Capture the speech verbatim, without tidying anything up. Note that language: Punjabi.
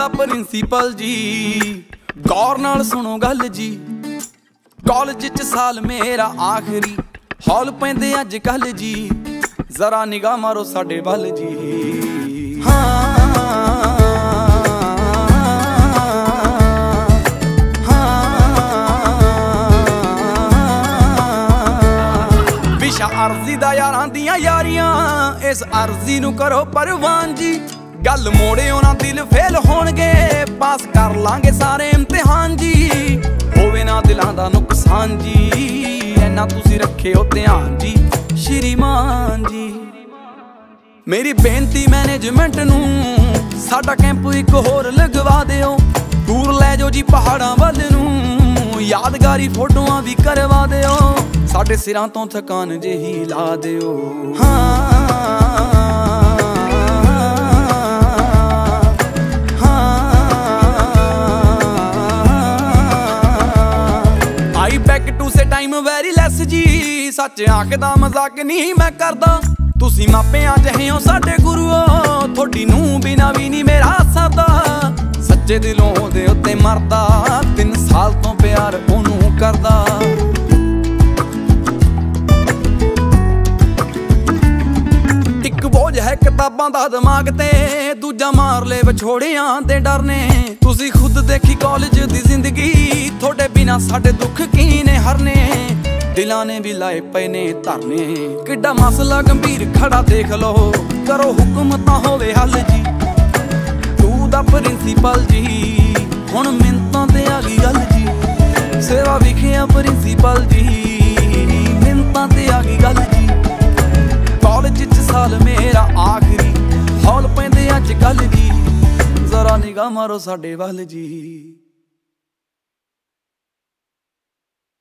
ਦਾ ਪ੍ਰਿੰਸੀਪਲ ਜੀ ਗੌਰ ਨਾਲ ਸੁਣੋ ਗੱਲ ਜੀ। ਕਾਲਜ ਚ ਸਾਲ ਮੇਰਾ ਆਖਰੀ, ਹੌਲ ਪੈਂਦੇ ਅੱਜ ਕੱਲ ਜੀ। ਜ਼ਰਾ ਨਿਗਾਹ ਮਾਰੋ ਸਾਡੇ ਵੱਲ ਜੀ। ਹਾਂ ਵਿਸ਼ਾ ਅਰਜ਼ੀ ਦਾ ਯਾਰਾਂ ਦੀਆਂ ਯਾਰੀਆਂ, ਇਸ ਅਰਜ਼ੀ ਨੂੰ ਕਰੋ ਪ੍ਰਵਾਨ ਜੀ। ਗੱਲ ਮੋੜਿਓ ਨਾ ਦਿਲ ਫੇਲ ਹੋਣਗੇ, ਪਾਸ ਕਰ ਲਾਂਗੇ ਸਾਰੇ ਇਮਤਿਹਾਨ ਜੀ। ਹੋਵੇ ਨਾ ਦਿਲਾਂ ਦਾ ਨੁਕਸਾਨ ਜੀ, ਐਨਾ ਤੁਸੀਂ ਰੱਖਿਓ ਧਿਆਨ ਜੀ ਸ਼੍ਰੀਮਾਨ ਜੀ। ਮੇਰੀ ਬੇਨਤੀ ਮੈਨੇਜਮੈਂਟ ਨੂੰ, ਸਾਡਾ ਕੈਂਪ ਇੱਕ ਹੋਰ ਲਗਵਾ ਦਿਓ। ਟੂਰ ਲੈ ਜਾਓ ਜੀ ਪਹਾੜਾਂ ਵੱਲ ਨੂੰ, ਯਾਦਗਾਰੀ ਫੋਟੋਆਂ ਵੀ ਕਰਵਾ ਦਿਓ। ਸਾਡੇ ਸਿਰਾਂ ਤੋਂ ਥਕਾਨ ਜਿਹੀ ਲਾ ਦਿਓ। ਹਾਂ ਟਾਈਮ ਵੈਰੀ ਲੈਸ ਜੀ, ਸੱਚ ਆਖਦਾ ਮਜ਼ਾਕ ਨਹੀਂ ਮੈਂ ਕਰਦਾ। ਤੁਸੀਂ ਮਾਪਿਆਂ ਜਿਹੇ ਹੋ ਸਾਡੇ ਗੁਰੂਓ, ਤੁਹਾਡੀ ਨੂੰ ਬਿਨਾ ਵੀ ਨਹੀਂ ਮੇਰਾ ਸਰਦਾ। ਸੱਚੇ ਦਿਲੋਂ ਉਹਦੇ ਉੱਤੇ ਮਰਦਾ, ਤਿੰਨ ਸਾਲ ਤੋਂ ਪਿਆਰ ਉਹਨੂੰ ਕਰਦਾ। ਇੱਕ ਬੋਝ ਹੈ ਕਿਤਾਬਾਂ ਦਾ ਦਿਮਾਗ ਤੇ, ਦੂਜਾ ਮਾਰ ਲੈ ਵਿਛੋੜਿਆਂ ਦੇ ਡਰ ਨੇ। ਤੁਸੀਂ ਖੁਦ ਦੇਖੀ ਕਾਲਜ ਦੀ ਜ਼ਿੰਦਗੀ, ਤੁਹਾਡੇ ਬਿਨਾ ਸਾਡੇ ਦੁੱਖ ਕੀ ਨੇ ਹਰਨੇ। ਦਿਲਾਂ ਨੇ ਵੀ ਲਾਏ ਪਏ ਨੇ ਧਰਨੇ, ਕਿੱਡਾ ਮਸਲਾ ਗੰਭੀਰ ਖੜਾ ਦੇਖ ਲਓ। ਕਰੋ ਹੁਕਮ ਤਾਂ ਹੋਵੇ ਹੱਲ ਜੀ। ਤੂੰ ਦਾ ਪ੍ਰਿੰਸੀਪਲ ਜੀ, ਹੁਣ ਮਿੰਤਾਂ ਤੇ ਆ ਗਈ ਗੱਲ ਜੀ। ਸੇਵਾ ਵਿਖਿਆ ਪ੍ਰਿੰਸੀਪਲ ਜੀ, ਮਿੰਤਾਂ ਤੇ ਆ ਗਈ ਗੱਲ ਜੀ। ਕਾਲਜ ਚ ਸਾਲ ਮੇਰਾ ਆਖਰੀ, ਹੌਲ ਪੈਂਦੇ ਅੱਜ ਕੱਲ ਜੀ। ਜ਼ਰਾ ਨਿਗਾਹ ਮਾਰੋ ਸਾਡੇ ਵੱਲ ਜੀ।